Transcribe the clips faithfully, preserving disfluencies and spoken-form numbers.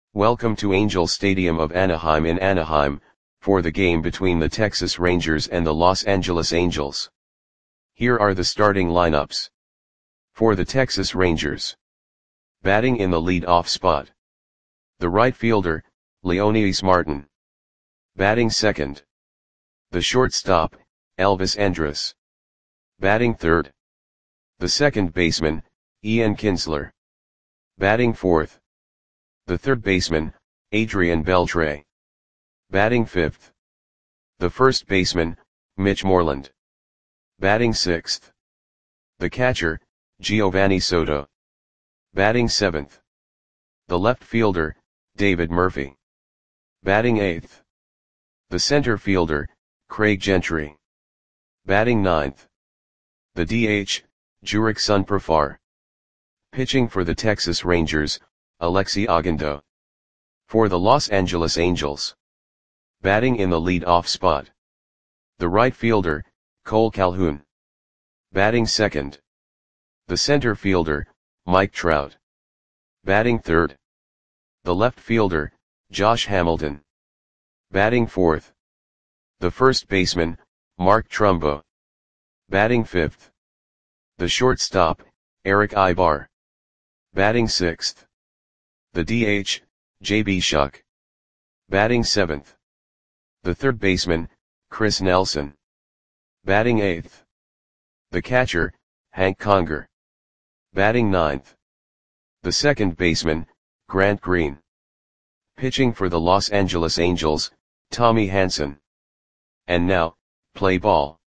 Welcome to Angel Stadium of Anaheim in Anaheim, for the game between the Texas Rangers and the Los Angeles Angels. Here are the starting lineups. For the Texas Rangers. Batting in the lead-off spot. The right fielder, Leonys Martin. Batting second. The shortstop, Elvis Andrus. Batting third. The second baseman, Ian Kinsler. Batting fourth. The third baseman, Adrian Beltre. Batting fifth. The first baseman, Mitch Moreland. Batting sixth. The catcher, Giovanni Soto. Batting seventh. The left fielder, David Murphy. Batting eighth. The center fielder, Craig Gentry. Batting ninth. The D H, Jurickson Profar. Pitching for the Texas Rangers, Alexi Ogando. For the Los Angeles Angels. Batting in the lead-off spot. The right fielder, Cole Calhoun. Batting second. The center fielder, Mike Trout. Batting third. The left fielder, Josh Hamilton. Batting fourth. The first baseman, Mark Trumbo. Batting fifth. The shortstop, Eric Aybar. Batting sixth. The D H, J B Shuck. Batting seventh. The third baseman, Chris Nelson. Batting eighth. The catcher, Hank Conger. Batting ninth. The second baseman, Grant Green. Pitching for the Los Angeles Angels, Tommy Hanson. And now, play ball.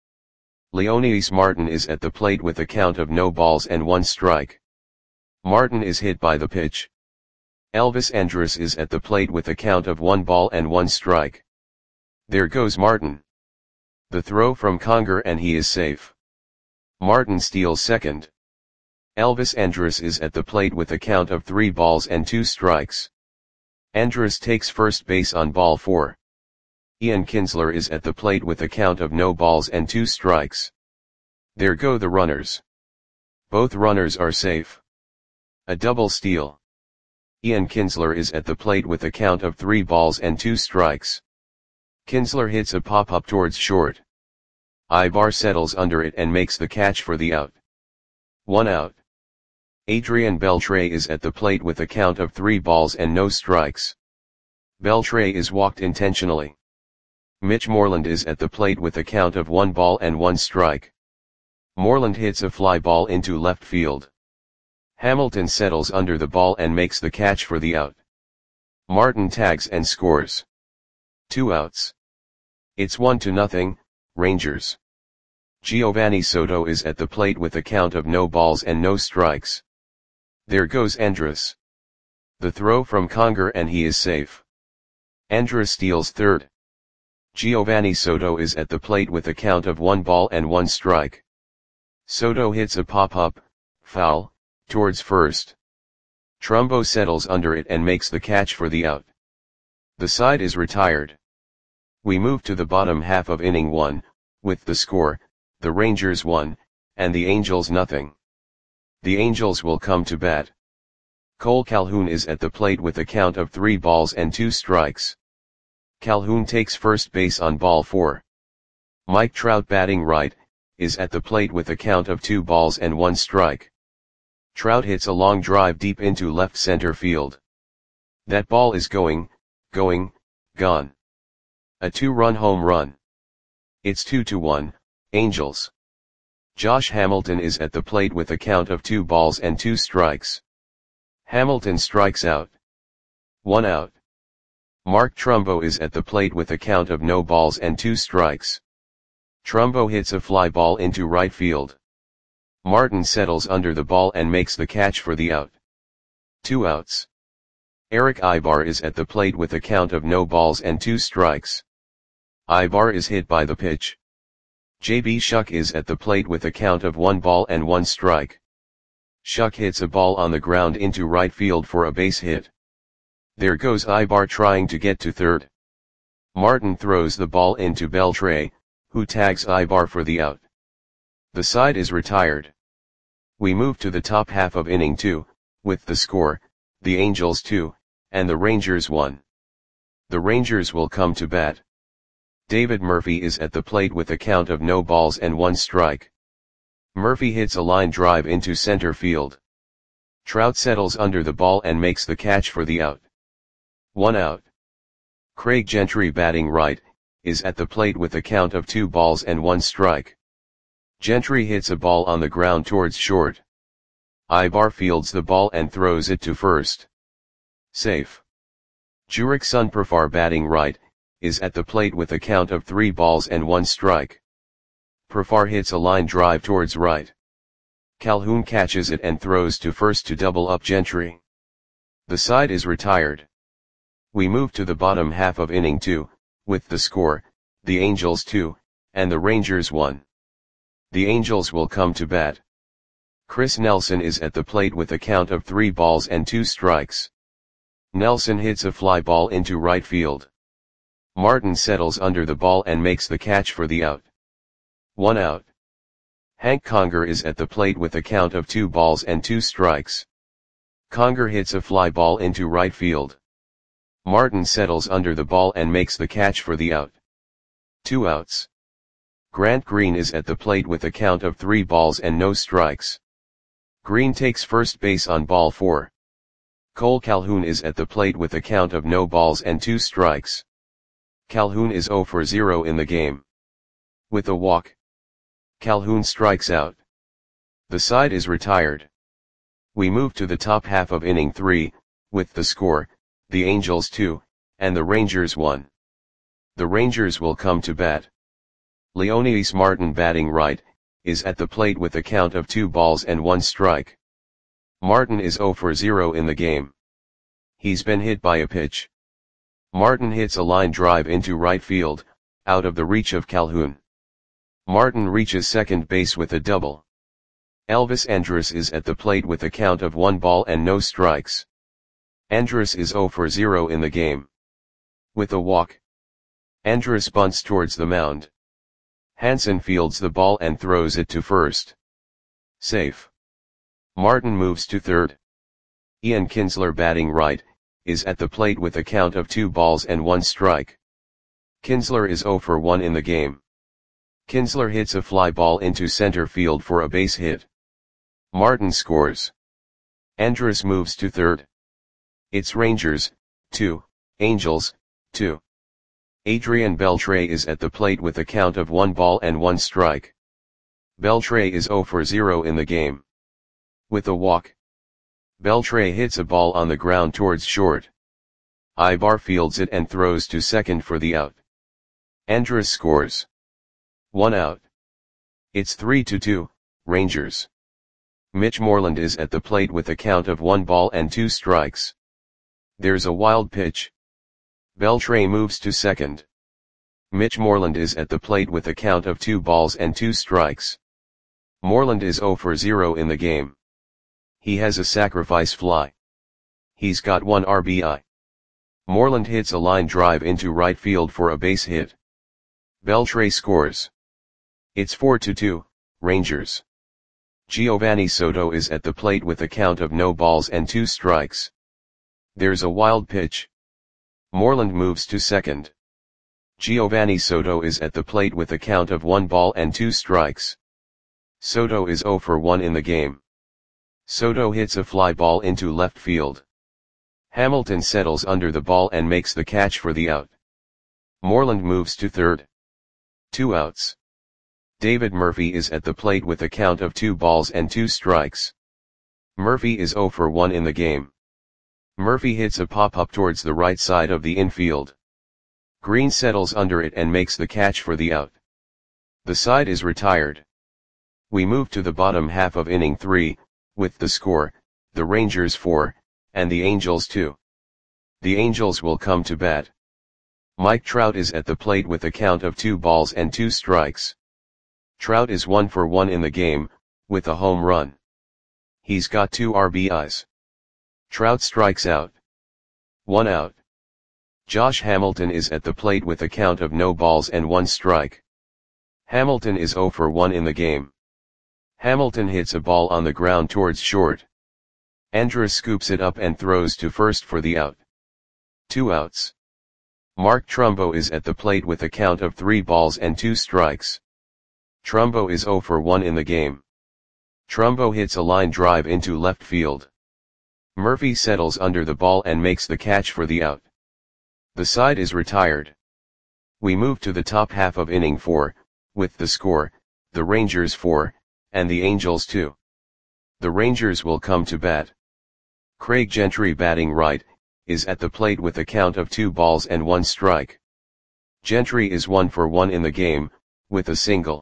Leonys Martin is at the plate with a count of no balls and one strike. Martin is hit by the pitch. Elvis Andrus is at the plate with a count of one ball and one strike. There goes Martin. The throw from Conger and he is safe. Martin steals second. Elvis Andrus is at the plate with a count of three balls and two strikes. Andrus takes first base on ball four. Ian Kinsler is at the plate with a count of no balls and two strikes. There go the runners. Both runners are safe. A double steal. Ian Kinsler is at the plate with a count of three balls and two strikes. Kinsler hits a pop-up towards short. Aybar settles under it and makes the catch for the out. One out. Adrian Beltre is at the plate with a count of three balls and no strikes. Beltre is walked intentionally. Mitch Moreland is at the plate with a count of one ball and one strike. Moreland hits a fly ball into left field. Hamilton settles under the ball and makes the catch for the out. Martin tags and scores. Two outs. It's one to nothing, Rangers. Giovanni Soto is at the plate with a count of no balls and no strikes. There goes Andrus. The throw from Conger and he is safe. Andrus steals third. Giovanni Soto is at the plate with a count of one ball and one strike. Soto hits a pop-up, foul, towards first. Trumbo settles under it and makes the catch for the out. The side is retired. We move to the bottom half of inning one, with the score, the Rangers one, and the Angels nothing. The Angels will come to bat. Cole Calhoun is at the plate with a count of three balls and two strikes. Calhoun takes first base on ball four. Mike Trout batting right, is at the plate with a count of two balls and one strike. Trout hits a long drive deep into left center field. That ball is going, going, gone. A two-run home run. It's two to one, Angels. Josh Hamilton is at the plate with a count of two balls and two strikes. Hamilton strikes out. One out. Mark Trumbo is at the plate with a count of no balls and two strikes. Trumbo hits a fly ball into right field. Martin settles under the ball and makes the catch for the out. Two outs. Eric Aybar is at the plate with a count of no balls and two strikes. Aybar is hit by the pitch. J B Shuck is at the plate with a count of one ball and one strike. Shuck hits a ball on the ground into right field for a base hit. There goes Aybar trying to get to third. Martin throws the ball into Beltre, who tags Aybar for the out. The side is retired. We move to the top half of inning two, with the score, the Angels two, and the Rangers one. The Rangers will come to bat. David Murphy is at the plate with a count of no balls and one strike. Murphy hits a line drive into center field. Trout settles under the ball and makes the catch for the out. One out. Craig Gentry, batting right, is at the plate with a count of two balls and one strike. Gentry hits a ball on the ground towards short. Ibar fields the ball and throws it to first. Safe. Jurickson Profar, batting right, is at the plate with a count of three balls and one strike. Profar hits a line drive towards right. Calhoun catches it and throws to first to double up Gentry. The side is retired. We move to the bottom half of inning two, with the score, the Angels two, and the Rangers one. The Angels will come to bat. Chris Nelson is at the plate with a count of three balls and two strikes. Nelson hits a fly ball into right field. Martin settles under the ball and makes the catch for the out. One out. Hank Conger is at the plate with a count of two balls and two strikes. Conger hits a fly ball into right field. Martin settles under the ball and makes the catch for the out. Two outs. Grant Green is at the plate with a count of three balls and no strikes. Green takes first base on ball four. Cole Calhoun is at the plate with a count of no balls and two strikes. Calhoun is zero for zero in the game. With a walk, Calhoun strikes out. The side is retired. We move to the top half of inning three, with the score, the Angels two, and the Rangers one. The Rangers will come to bat. Leonidas Martin, batting right, is at the plate with a count of two balls and one strike. Martin is zero for zero in the game. He's been hit by a pitch. Martin hits a line drive into right field, out of the reach of Calhoun. Martin reaches second base with a double. Elvis Andrus is at the plate with a count of one ball and no strikes. Andrus is zero for zero in the game. With a walk, Andrus bunts towards the mound. Hansen fields the ball and throws it to first. Safe. Martin moves to third. Ian Kinsler, batting right, is at the plate with a count of two balls and one strike. Kinsler is zero for one in the game. Kinsler hits a fly ball into center field for a base hit. Martin scores. Andrus moves to third. It's Rangers, two, Angels, two. Adrian Beltre is at the plate with a count of one ball and one strike. Beltre is zero for zero in the game. With a walk, Beltre hits a ball on the ground towards short. Ibar fields it and throws to second for the out. Andrus scores. One out. It's three to two, Rangers. Mitch Moreland is at the plate with a count of one ball and two strikes. There's a wild pitch. Beltre moves to second. Mitch Moreland is at the plate with a count of two balls and two strikes. Moreland is zero for zero in the game. He has a sacrifice fly. He's got one R B I. Moreland hits a line drive into right field for a base hit. Beltre scores. It's four to two, Rangers. Giovanni Soto is at the plate with a count of no balls and two strikes. There's a wild pitch. Moreland moves to second. Giovanni Soto is at the plate with a count of one ball and two strikes. Soto is zero for one in the game. Soto hits a fly ball into left field. Hamilton settles under the ball and makes the catch for the out. Moreland moves to third. Two outs. David Murphy is at the plate with a count of two balls and two strikes. Murphy is zero for one in the game. Murphy hits a pop-up towards the right side of the infield. Green settles under it and makes the catch for the out. The side is retired. We move to the bottom half of inning three, with the score, the Rangers four, and the Angels two. The Angels will come to bat. Mike Trout is at the plate with a count of two balls and two strikes. Trout is one for one in the game, with a home run. He's got two R B Is. Trout strikes out. One out. Josh Hamilton is at the plate with a count of no balls and one strike. Hamilton is zero for one in the game. Hamilton hits a ball on the ground towards short. Andrus scoops it up and throws to first for the out. Two outs. Mark Trumbo is at the plate with a count of three balls and two strikes. Trumbo is zero for one in the game. Trumbo hits a line drive into left field. Murphy settles under the ball and makes the catch for the out. The side is retired. We move to the top half of inning four, with the score, the Rangers four, and the Angels two. The Rangers will come to bat. Craig Gentry, batting right, is at the plate with a count of two balls and one strike. Gentry is one for one in the game, with a single.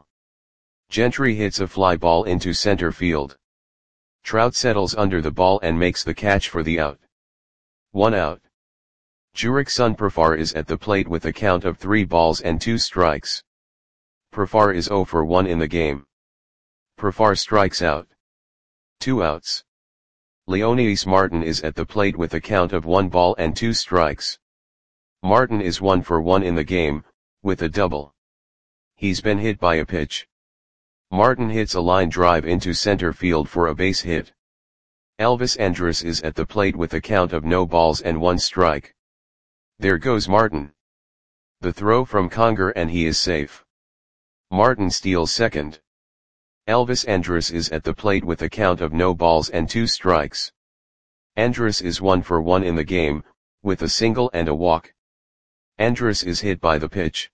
Gentry hits a fly ball into center field. Trout settles under the ball and makes the catch for the out. One out. Jurickson Profar is at the plate with a count of three balls and two strikes. Profar is zero for one in the game. Profar strikes out. Two outs. Leonidas Martin is at the plate with a count of one ball and two strikes. Martin is one for one in the game, with a double. He's been hit by a pitch. Martin hits a line drive into center field for a base hit. Elvis Andrus is at the plate with a count of no balls and one strike. There goes Martin. The throw from Conger and he is safe. Martin steals second. Elvis Andrus is at the plate with a count of no balls and two strikes. Andrus is one for one in the game, with a single and a walk. Andrus is hit by the pitch.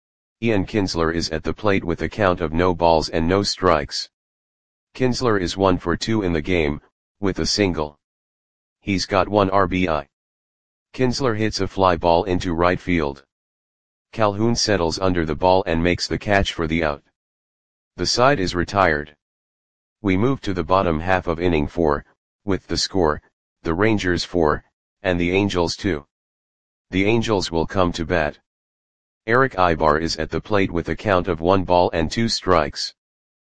Ian Kinsler is at the plate with a count of no balls and no strikes. Kinsler is one for two in the game, with a single. He's got one R B I. Kinsler hits a fly ball into right field. Calhoun settles under the ball and makes the catch for the out. The side is retired. We move to the bottom half of inning four, with the score, the Rangers four, and the Angels two. The Angels will come to bat. Eric Ibar is at the plate with a count of one ball and two strikes.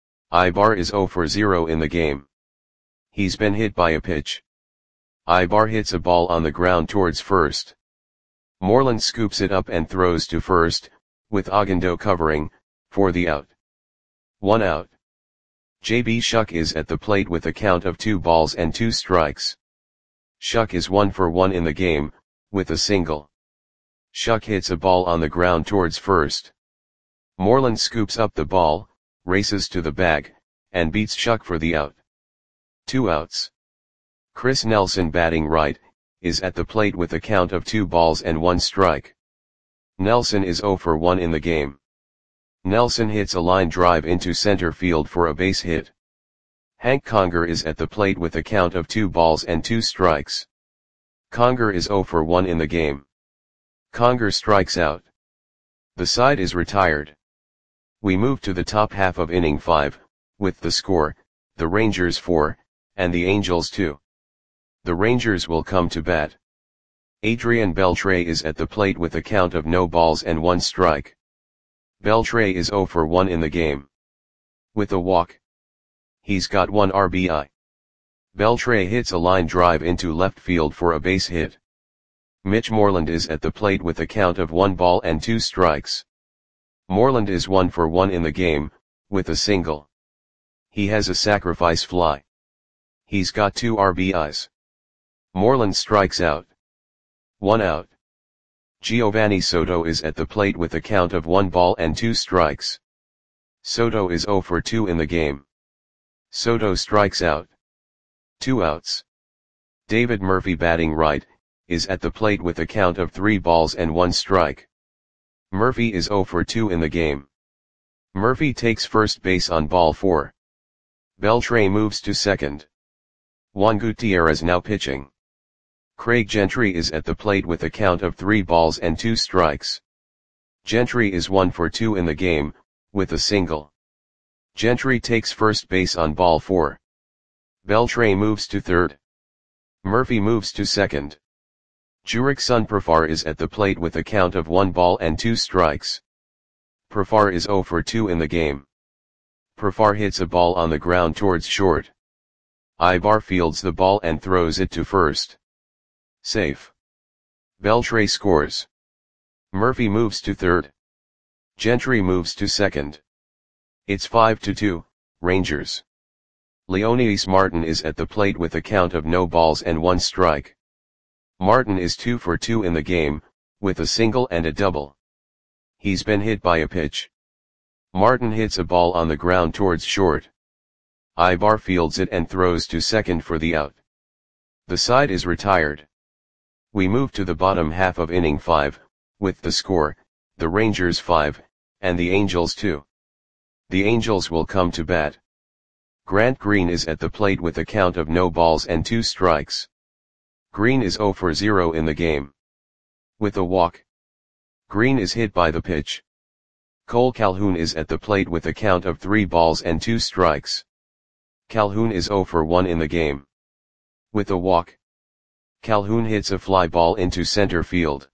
Ibar is zero for zero in the game. He's been hit by a pitch. Ibar hits a ball on the ground towards first. Moreland scoops it up and throws to first, with Ogando covering, for the out. One out. J B Shuck is at the plate with a count of two balls and two strikes. Shuck is one for one in the game, with a single. Shuck hits a ball on the ground towards first. Moreland scoops up the ball, races to the bag, and beats Shuck for the out. Two outs. Chris Nelson, batting right, is at the plate with a count of two balls and one strike. Nelson is zero for one in the game. Nelson hits a line drive into center field for a base hit. Hank Conger is at the plate with a count of two balls and two strikes. Conger is zero for one in the game. Conger strikes out. The side is retired. We move to the top half of inning five, with the score, the Rangers four, and the Angels two. The Rangers will come to bat. Adrian Beltre is at the plate with a count of no balls and one strike. Beltre is zero for one in the game. With a walk. He's got one R B I. Beltre hits a line drive into left field for a base hit. Mitch Moreland is at the plate with a count of one ball and two strikes. Moreland is one for one in the game, with a single. He has a sacrifice fly. He's got two R B Is. Moreland strikes out. One out. Giovanni Soto is at the plate with a count of one ball and two strikes. Soto is zero for two in the game. Soto strikes out. Two outs. David Murphy, batting right, is at the plate with a count of three balls and one strike. Murphy is zero for two in the game. Murphy takes first base on ball four. Beltre moves to second. Juan Gutierrez now pitching. Craig Gentry is at the plate with a count of three balls and two strikes. Gentry is one for two in the game, with a single. Gentry takes first base on ball four. Beltre moves to third. Murphy moves to second. Jurickson Profar is at the plate with a count of one ball and two strikes. Profar is zero for two in the game. Profar hits a ball on the ground towards short. Ibar fields the ball and throws it to first. Safe. Beltre scores. Murphy moves to third. Gentry moves to second. It's five to two, Rangers. Leonidas Martin is at the plate with a count of no balls and one strike. Martin is two for two in the game, with a single and a double. He's been hit by a pitch. Martin hits a ball on the ground towards short. Ibar fields it and throws to second for the out. The side is retired. We move to the bottom half of inning five, with the score, the Rangers five, and the Angels two. The Angels will come to bat. Grant Green is at the plate with a count of no balls and two strikes. Green is zero for zero in the game. With a walk. Green is hit by the pitch. Cole Calhoun is at the plate with a count of three balls and two strikes. Calhoun is zero for one in the game. With a walk. Calhoun hits a fly ball into center field.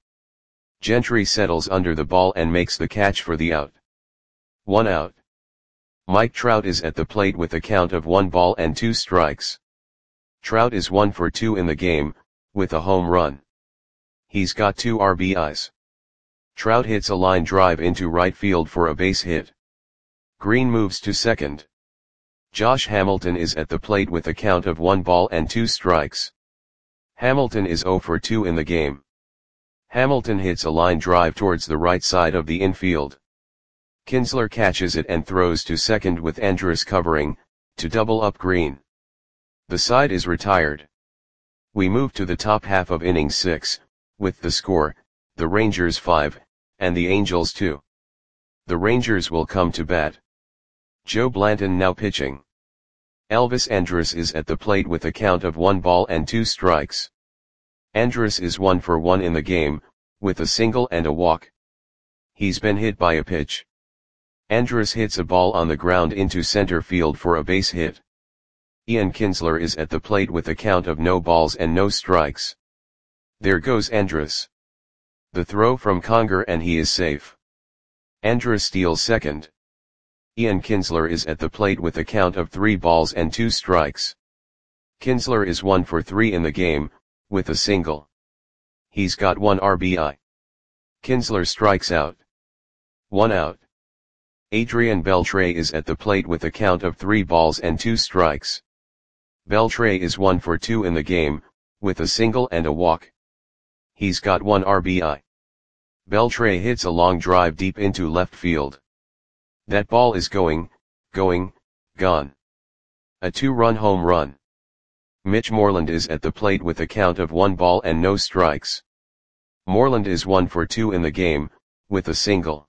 Gentry settles under the ball and makes the catch for the out. One out. Mike Trout is at the plate with a count of one ball and two strikes. Trout is one for two in the game, with a home run. He's got two R B Is. Trout hits a line drive into right field for a base hit. Green moves to second. Josh Hamilton is at the plate with a count of one ball and two strikes. Hamilton is zero for two in the game. Hamilton hits a line drive towards the right side of the infield. Kinsler catches it and throws to second with Andrus covering, to double up Green. The side is retired. We move to the top half of inning six, with the score, the Rangers five, and the Angels two. The Rangers will come to bat. Joe Blanton now pitching. Elvis Andrus is at the plate with a count of one ball and two strikes. Andrus is one for one in the game, with a single and a walk. He's been hit by a pitch. Andrus hits a ball on the ground into center field for a base hit. Ian Kinsler is at the plate with a count of no balls and no strikes. There goes Andrus. The throw from Conger and he is safe. Andrus steals second. Ian Kinsler is at the plate with a count of three balls and two strikes. Kinsler is one for three in the game, with a single. He's got one R B I. Kinsler strikes out. One out. Adrian Beltre is at the plate with a count of three balls and two strikes. Beltre is one for two in the game, with a single and a walk. He's got one R B I. Beltre hits a long drive deep into left field. That ball is going, going, gone. A two-run home run. Mitch Moreland is at the plate with a count of one ball and no strikes. Moreland is one for two in the game, with a single.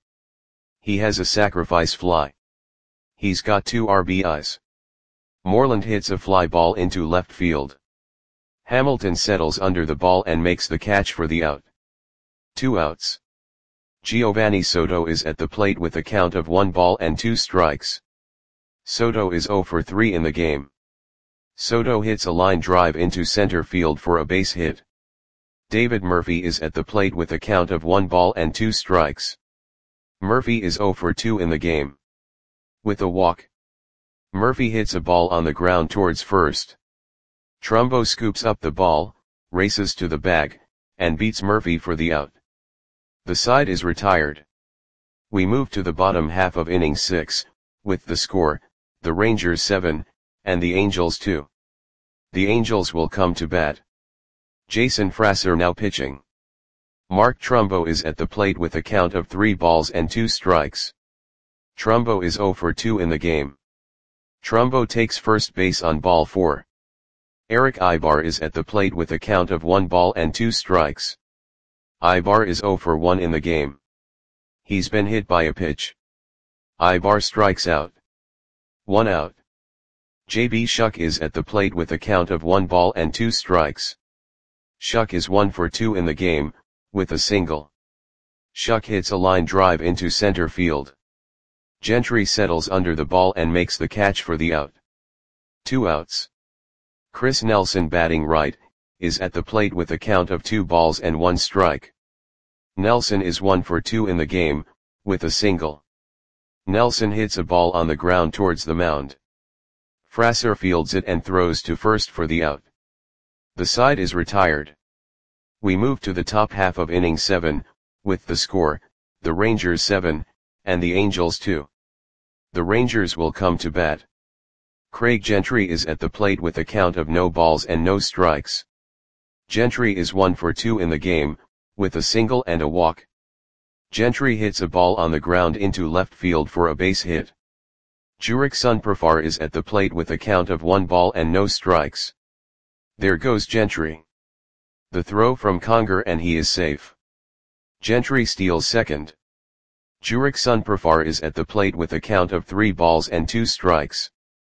He has a sacrifice fly. He's got two R B Is. Moreland hits a fly ball into left field. Hamilton settles under the ball and makes the catch for the out. Two outs. Giovanni Soto is at the plate with a count of one ball and two strikes. Soto is zero for three in the game. Soto hits a line drive into center field for a base hit. David Murphy is at the plate with a count of one ball and two strikes. Murphy is zero for two in the game. With a walk. Murphy hits a ball on the ground towards first. Trumbo scoops up the ball, races to the bag, and beats Murphy for the out. The side is retired. We move to the bottom half of inning six, with the score, the Rangers seven, and the Angels two. The Angels will come to bat. Jason Frasser now pitching. Mark Trumbo is at the plate with a count of three balls and two strikes. Trumbo is zero for two in the game. Trumbo takes first base on ball four. Eric Ibar is at the plate with a count of one ball and two strikes. Ibar is zero for one in the game. He's been hit by a pitch. Ibar strikes out. One out. J B Shuck is at the plate with a count of one ball and two strikes. Shuck is one for two in the game, with a single. Shuck hits a line drive into center field. Gentry settles under the ball and makes the catch for the out. Two outs. Chris Nelson batting right, is at the plate with a count of two balls and one strike. Nelson is one for two in the game, with a single. Nelson hits a ball on the ground towards the mound. Frasser fields it and throws to first for the out. The side is retired. We move to the top half of inning seven, with the score, the Rangers seven, and the Angels two. The Rangers will come to bat. Craig Gentry is at the plate with a count of no balls and no strikes. Gentry is one for two in the game, with a single and a walk. Gentry hits a ball on the ground into left field for a base hit. Jurickson Profar is at the plate with a count of one ball and no strikes. There goes Gentry. The throw from Conger and he is safe. Gentry steals second. Jurickson Profar is at the plate with a count of three balls and two strikes.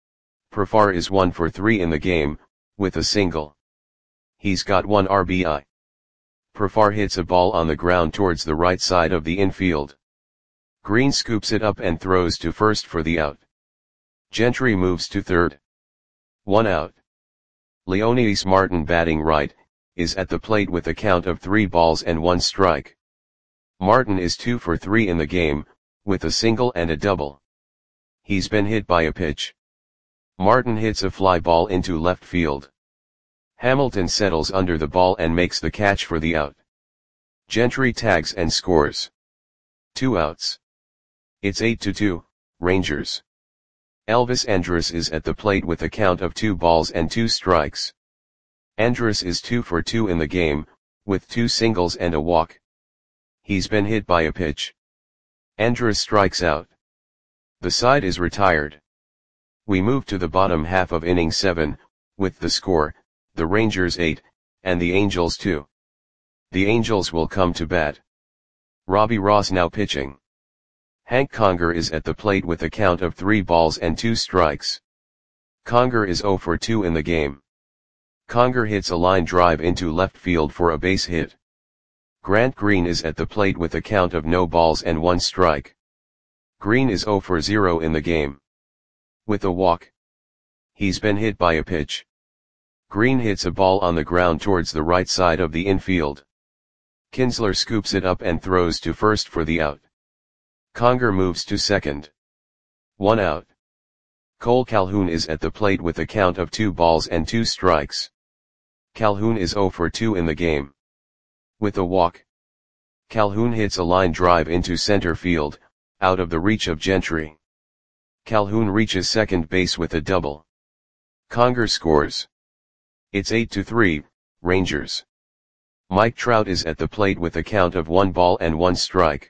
Profar is one for three in the game, with a single. He's got one R B I. Profar hits a ball on the ground towards the right side of the infield. Green scoops it up and throws to first for the out. Gentry moves to third. One out. Leonidas Martin, batting right, is at the plate with a count of three balls and one strike. Martin is two for three in the game, with a single and a double. He's been hit by a pitch. Martin hits a fly ball into left field. Hamilton settles under the ball and makes the catch for the out. Gentry tags and scores. Two outs. It's eight to two, Rangers. Elvis Andrus is at the plate with a count of two balls and two strikes. Andrus is two for two in the game, with two singles and a walk. He's been hit by a pitch. Andrus strikes out. The side is retired. We move to the bottom half of inning seven, with the score, the Rangers eight, and the Angels two. The Angels will come to bat. Robbie Ross now pitching. Hank Conger is at the plate with a count of three balls and two strikes. Conger is zero for two in the game. Conger hits a line drive into left field for a base hit. Grant Green is at the plate with a count of no balls and one strike. Green is zero for zero in the game. With a walk. He's been hit by a pitch. Green hits a ball on the ground towards the right side of the infield. Kinsler scoops it up and throws to first for the out. Conger moves to second. One out. Cole Calhoun is at the plate with a count of two balls and two strikes. Calhoun is zero for two in the game. With a walk. Calhoun hits a line drive into center field, out of the reach of Gentry. Calhoun reaches second base with a double. Conger scores. It's eight to three, Rangers. Mike Trout is at the plate with a count of one ball and one strike.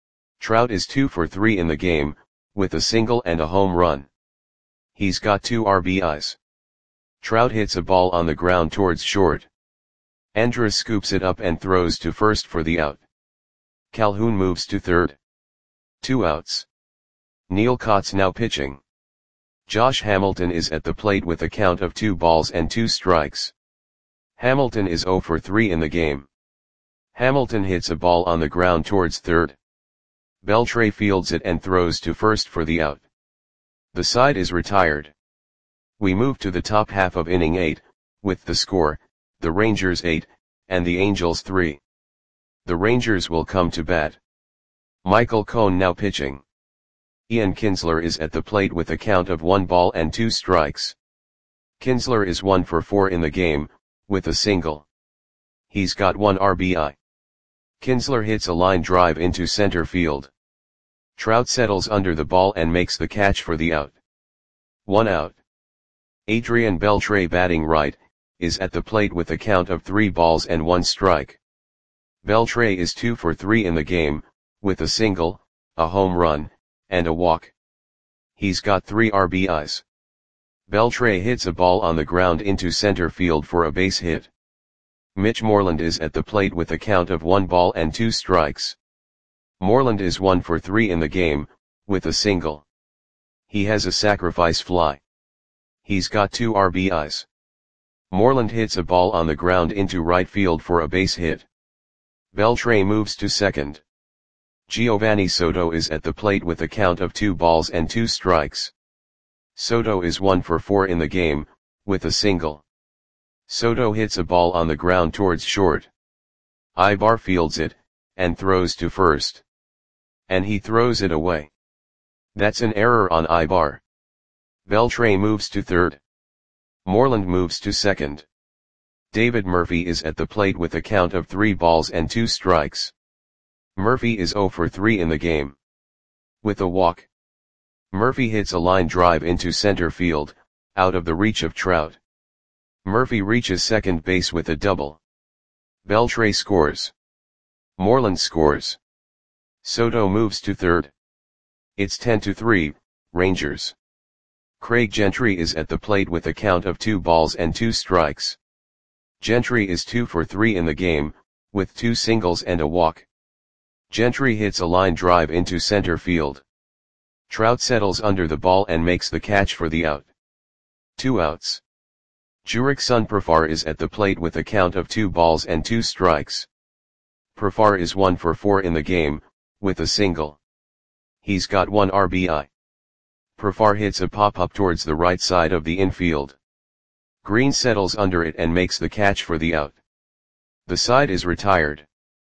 Trout is two for three in the game, with a single and a home run. He's got two R B Is. Trout hits a ball on the ground towards short. Andrus scoops it up and throws to first for the out. Calhoun moves to third. Two outs. Neil Kotz now pitching. Josh Hamilton is at the plate with a count of two balls and two strikes. Hamilton is zero for three in the game. Hamilton hits a ball on the ground towards third. Beltre fields it and throws to first for the out. The side is retired. We move to the top half of inning eight, with the score, the Rangers eight, and the Angels three. The Rangers will come to bat. Michael Cohn now pitching. Ian Kinsler is at the plate with a count of one ball and two strikes. Kinsler is one for four in the game, with a single. He's got one R B I. Kinsler hits a line drive into center field. Trout settles under the ball and makes the catch for the out. One out. Adrian Beltre, batting right, is at the plate with a count of three balls and one strike. Beltre is two for three in the game, with a single, a home run, and a walk. He's got three R B Is. Beltre hits a ball on the ground into center field for a base hit. Mitch Moreland is at the plate with a count of one ball and two strikes. Moreland is one for three in the game, with a single. He has a sacrifice fly. He's got two R B Is. Moreland hits a ball on the ground into right field for a base hit. Beltre moves to second. Giovanni Soto is at the plate with a count of two balls and two strikes. Soto is one for four in the game, with a single. Soto hits a ball on the ground towards short. Ibar fields it, and throws to first. And he throws it away. That's an error on Ibar. Beltre moves to third. Moreland moves to second. David Murphy is at the plate with a count of three balls and two strikes. Murphy is zero for three in the game. With a walk. Murphy hits a line drive into center field, out of the reach of Trout. Murphy reaches second base with a double. Beltre scores. Moreland scores. Soto moves to third. It's ten to three, Rangers. Craig Gentry is at the plate with a count of two balls and two strikes. Gentry is two for three in the game, with two singles and a walk. Gentry hits a line drive into center field. Trout settles under the ball and makes the catch for the out. Two outs. Jurickson Profar is at the plate with a count of two balls and two strikes. Profar is one for four in the game, with a single. He's got one R B I. Profar hits a pop-up towards the right side of the infield. Green settles under it and makes the catch for the out. The side is retired.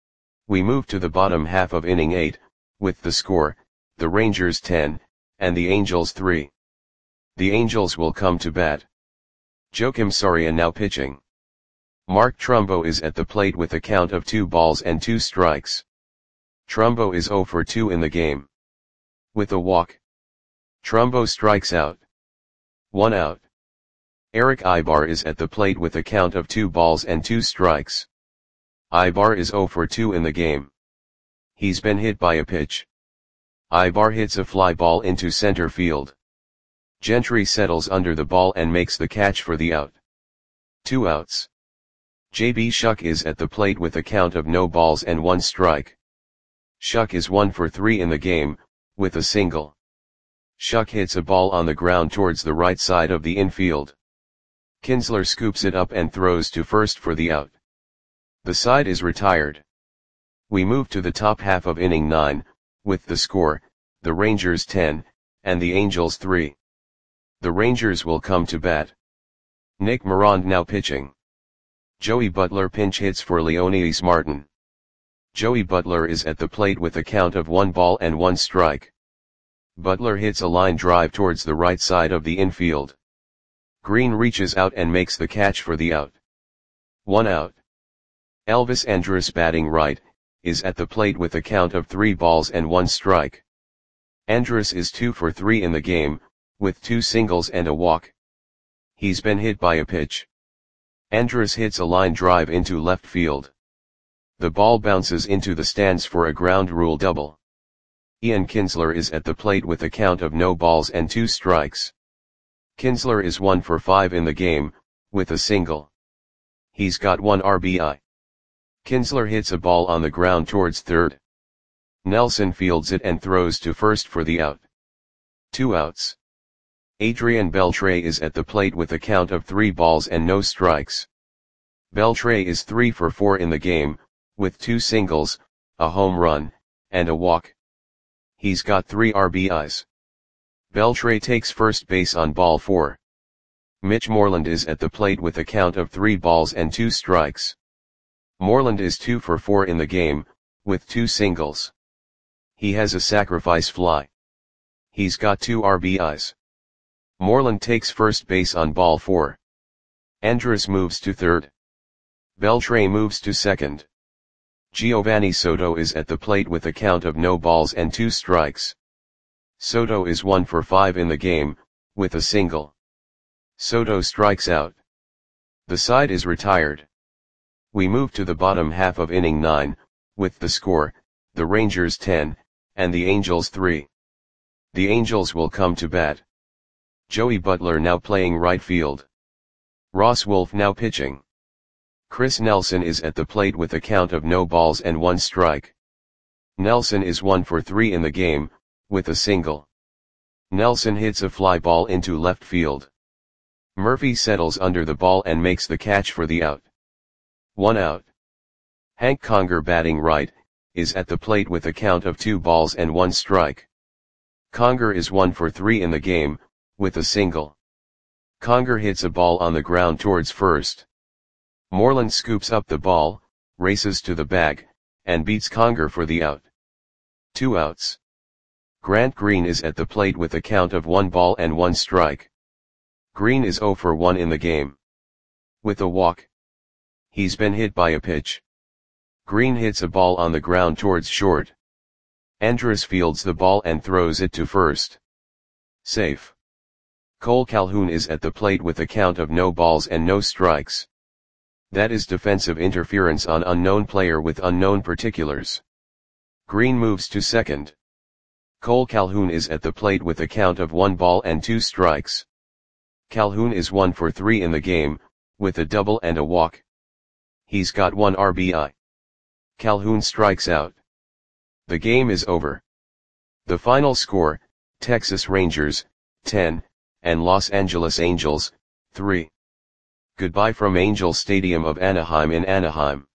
We move to the bottom half of inning eight, with the score, the Rangers ten, and the Angels three. The Angels will come to bat. Joakim Soria now pitching. Mark Trumbo is at the plate with a count of two balls and two strikes. Trumbo is zero for two in the game. With a walk. Trumbo strikes out. One out. Eric Ibar is at the plate with a count of two balls and two strikes. Ibar is zero for two in the game. He's been hit by a pitch. Ibar hits a fly ball into center field. Gentry settles under the ball and makes the catch for the out. Two outs. J B Shuck is at the plate with a count of no balls and one strike. Shuck is one for three in the game, with a single. Shuck hits a ball on the ground towards the right side of the infield. Kinsler scoops it up and throws to first for the out. The side is retired. We move to the top half of inning nine, with the score, the Rangers ten, and the Angels three. The Rangers will come to bat. Nick Morand now pitching. Joey Butler pinch hits for Leonidas Martin. Joey Butler is at the plate with a count of one ball and one strike. Butler hits a line drive towards the right side of the infield. Green reaches out and makes the catch for the out. One out. Elvis Andrus batting right, is at the plate with a count of three balls and one strike. Andrus is two for three in the game, with two singles and a walk. He's been hit by a pitch. Andrus hits a line drive into left field. The ball bounces into the stands for a ground rule double. Ian Kinsler is at the plate with a count of no balls and two strikes. Kinsler is one for five in the game, with a single. He's got one R B I. Kinsler hits a ball on the ground towards third. Nelson fields it and throws to first for the out. Two outs. Adrian Beltre is at the plate with a count of three balls and no strikes. Beltre is three for four in the game, with two singles, a home run, and a walk. He's got three R B Is. Beltre takes first base on ball four. Mitch Moreland is at the plate with a count of three balls and two strikes. Moreland is two for four in the game, with two singles. He has a sacrifice fly. He's got two R B Is. Moreland takes first base on ball four. Andrus moves to third. Beltre moves to second. Giovanni Soto is at the plate with a count of no balls and two strikes. Soto is one for five in the game, with a single. Soto strikes out. The side is retired. We move to the bottom half of inning nine, with the score, the Rangers ten, and the Angels three. The Angels will come to bat. Joey Butler now playing right field. Ross Wolf now pitching. Chris Nelson is at the plate with a count of no balls and one strike. Nelson is one for three in the game, with a single. Nelson hits a fly ball into left field. Murphy settles under the ball and makes the catch for the out. One out. Hank Conger batting right, is at the plate with a count of two balls and one strike. Conger is one for three in the game, with a single. Conger hits a ball on the ground towards first. Moreland scoops up the ball, races to the bag, and beats Conger for the out. Two outs. Grant Green is at the plate with a count of one ball and one strike. Green is zero for one in the game. With a walk. He's been hit by a pitch. Green hits a ball on the ground towards short. Andrus fields the ball and throws it to first. Safe. Cole Calhoun is at the plate with a count of no balls and no strikes. That is defensive interference on unknown player with unknown particulars. Green moves to second. Cole Calhoun is at the plate with a count of one ball and two strikes. Calhoun is one for three in the game, with a double and a walk. He's got one R B I. Calhoun strikes out. The game is over. The final score, Texas Rangers, ten, and Los Angeles Angels, three. Goodbye from Angel Stadium of Anaheim in Anaheim.